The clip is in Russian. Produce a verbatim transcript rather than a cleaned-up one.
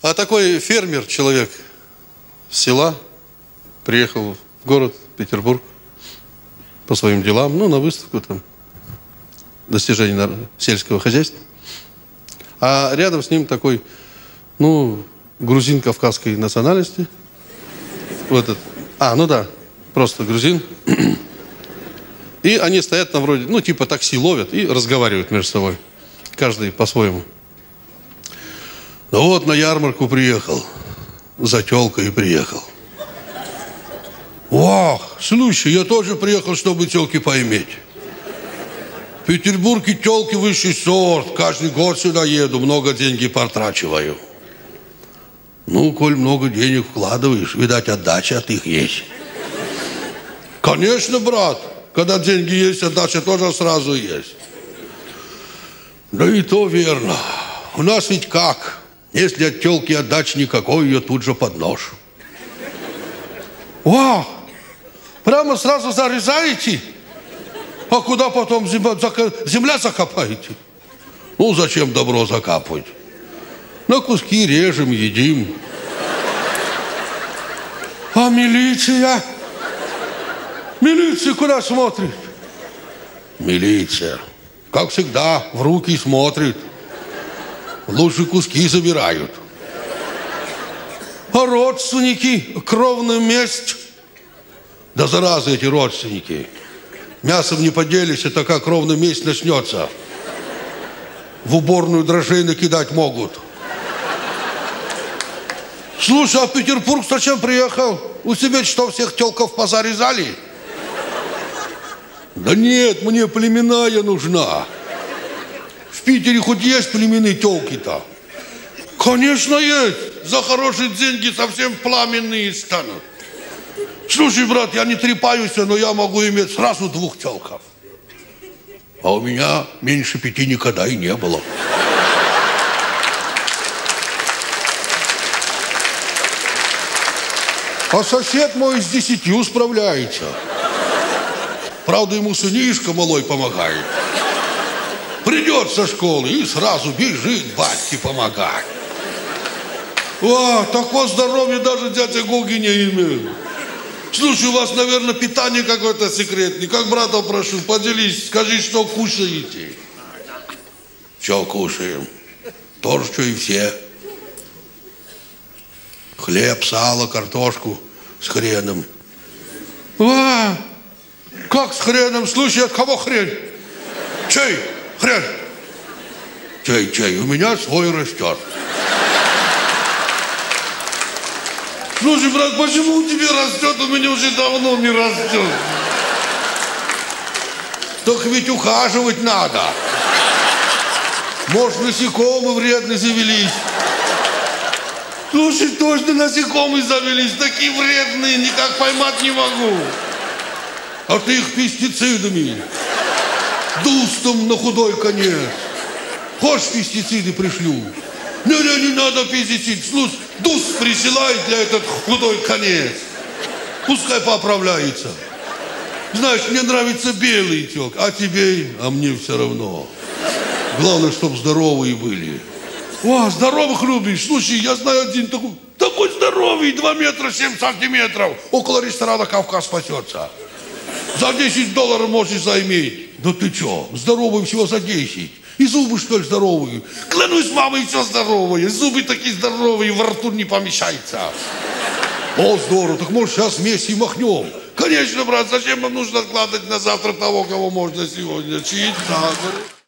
А такой фермер, человек с села, приехал в город Петербург по своим делам, ну, на выставку там, достижений сельского хозяйства. А рядом с ним такой, ну, грузин кавказской национальности. Вот этот. А, ну да, просто грузин. И они стоят там вроде, ну, типа такси ловят и разговаривают между собой. Каждый по-своему. Ну вот, на ярмарку приехал. За тёлкой приехал. Ох, слушай, я тоже приехал, чтобы тёлки поиметь. В Петербурге тёлки высший сорт. Каждый год сюда еду, много денег потрачиваю. Ну, коль много денег вкладываешь, видать, отдача от их есть. Конечно, брат. Когда деньги есть, отдача тоже сразу есть. Да и то верно. У нас ведь как? Если от тёлки отдачи никакой, ее тут же под нож. Вау! Прямо сразу зарезаете? А куда потом земля, земля закопаете? Ну, зачем добро закапывать? На куски режем, едим. А милиция? Милиция куда смотрит? Милиция, как всегда, в руки смотрит. Лучше куски забирают. А родственники, кровная месть? Да зараза эти родственники. Мясом не поделишься, такая кровная месть начнется. В уборную дрожжей накидать могут. Слушай, а в Петербург зачем приехал? У тебя что, всех тёлков позарезали? Да нет, мне племенная нужна. В Питере хоть есть племенные тёлки-то? Конечно есть. За хорошие деньги совсем пламенные станут. Слушай, брат, я не трепаюсь, но я могу иметь сразу двух тёлков. А у меня меньше пяти никогда и не было. А сосед мой с десятью справляется. Правда, ему сынишка малой помогает. Придет со школы и сразу бежит батьке помогать. О, такое здоровье даже дядя Гоги не имеет. Слушай, у вас, наверное, питание какое-то секретное. Как брата прошу, поделись, скажи, что кушаете. Что кушаем? То же, что и все. Хлеб, сало, картошку с хреном. А, как с хреном? Слушай, от кого хрен? Чей хрен? Чей, чей? У меня свой растет. Слушай, брат, почему у тебя растет, у меня уже давно не растет? Только ведь ухаживать надо. Может, насекомые вредно завелись. Слушай, точно насекомые завелись, такие вредные, никак поймать не могу. А ты их пестицидами, дустом на худой конец. Хочешь, пестициды пришлю? Не-не, не надо пестицид. Слушай, дуст присылай для этот худой конец. Пускай поправляется. Знаешь, мне нравится белый тёк, а тебе, а мне все равно. Главное, чтобы здоровые были. О, здоровых любишь. Слушай, я знаю один такой, такой здоровый, два метра семь сантиметров. Около ресторана «Кавказ» спасется. За десять долларов можешь заиметь. Да ты чё, здоровый всего за десять. И зубы, что ли, здоровые? Клянусь, мамой, все здоровые. Зубы такие здоровые, во рту не помещаются. О, здорово, так может сейчас вместе и махнем. Конечно, брат, зачем нам нужно откладывать на завтра того, кого можно сегодня чить?